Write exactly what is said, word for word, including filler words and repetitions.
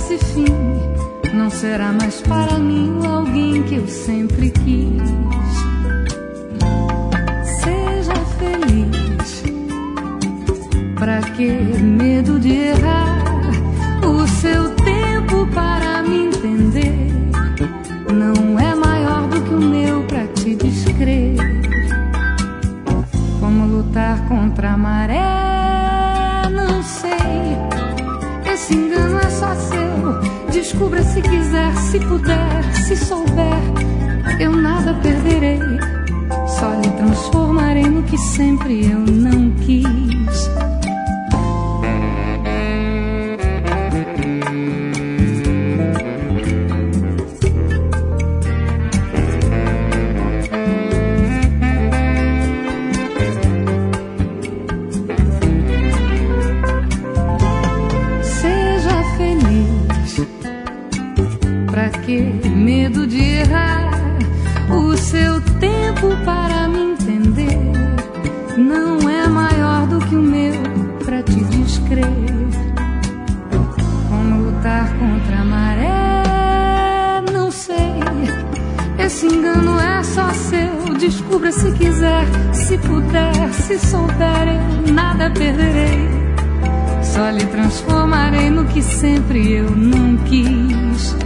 esse fim não será mais para mim alguém que eu sempre quis. Seja feliz, pra que medo de errar? O seu tempo para me entender não é maior do que o meu pra te descrever. Como lutar contra a maré, não sei. Esse engano é só seu. Descubra se quiser, se puder, se souber. Eu nada perderei. Só lhe transformarei no que sempre eu não quis. Pra que medo de errar? O seu tempo para me entender não é maior do que o meu pra te descrever. Como lutar contra a maré, não sei. Esse engano é só seu. Descubra se quiser, se puder, se souber. Eu nada perderei. Só lhe transformarei no que sempre eu não quis.